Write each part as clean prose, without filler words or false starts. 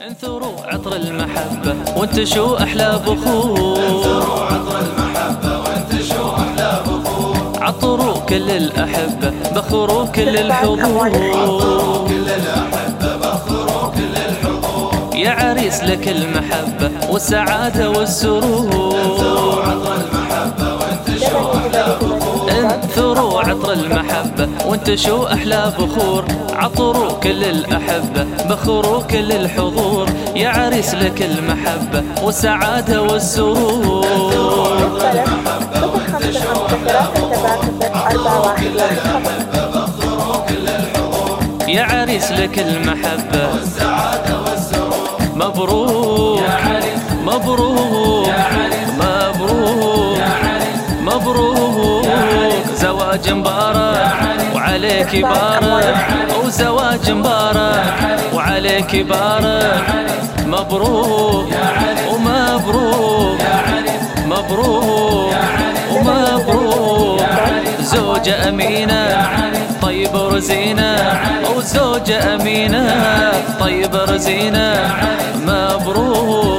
انثروا عطر المحبة وانتشوا أحلى بخور. انثروا عطر المحبة وانتشوا أحلى بخور. عطروا كل الأحبة بخروا كل الحضور. عطروا كل الأحبة بخروا كل الحضور. يا عريس لك المحبة والسعادة والسرور. انثروا عطر المحبة وانتشوا أحلى بخور. انثروا عطر المحبة وانتشوا أحلى بخور. عطروا كل الأحبة بخروا كل الحضور. يا عريس لك المحبة والسعادة والسرور. انثروا عطر المحبة وانتشوا أحلى بخور. عطروا كل الأحبة بخروا كل الحضور. يا عريس لك المحبة والسعادة والسرور. مبروك يا عريس مبروك يا عريس مبروك يا عريس مبروك زواج مبارك وعليك بارك. وزواج مبارك وعليك بارك. مبروك ومبروك مبروك ومبروك. زوجة أمينة طيبة ورزينة. وزوجة أمينة طيبة ورزينة. مبروك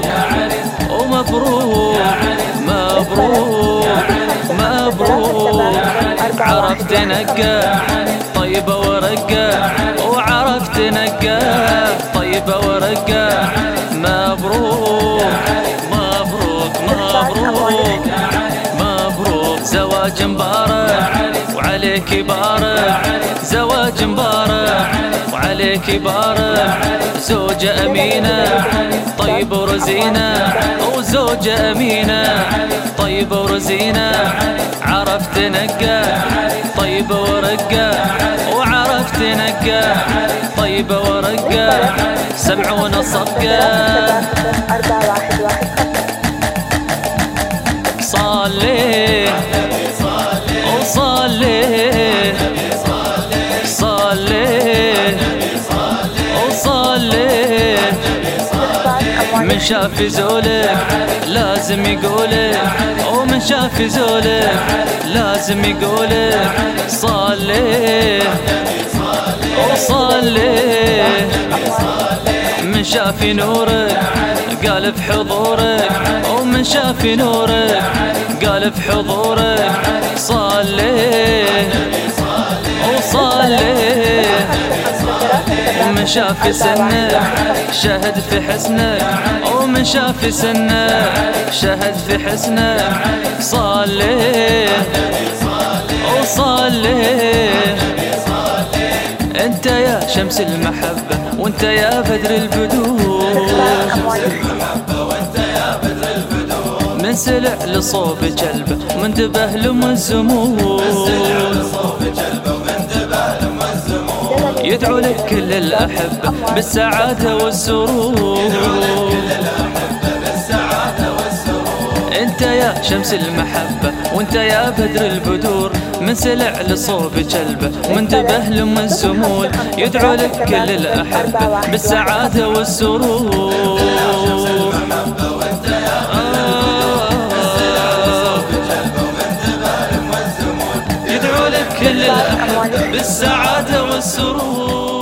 ومبروك مبروك مبروك. عرفت نقى طيبة ورقة. وعرفت نقى طيبة ورقة. مبروك مبروك مبروك مبروك. زواج مبارك وعليك بارك. زواج مبارك وعليك بارك. زوجة أمينة طيبة ورزينة. وزوجة أمينة طيبة ورزينة. عرفت نقى طيبة ورقة. وعرفت نقى طيبة ورقة. سمعونا الصفقة صلي وصلي صلي وصلي. من شاف زولك لازم يقولك. ومن شاف زولك لازم يقولك. صلي وصلي. من شاف نورك قال بحضورك. ومن شاف نورك قال بحضورك. صلي وصلي. ومن شاف سنك شهد في حسنك. ومن شاف سنك شهد في حسنك. صلي وصلي. انت يا شمس المحبة وانت يا بدر البدور. من سلع لصوب جلبه ومنتبه لم الزمور. يدعو لك كل الأحبة بالسعادة والسرور. انت يا شمس المحبة وانت يا بدر البدور. من سلع لصوب جلبه ومنتبه لم الزمول. يدعو لك كل الأحبة بالسعادة والسرور. يدعو لك كل الأحبة بالسعادة والسرور.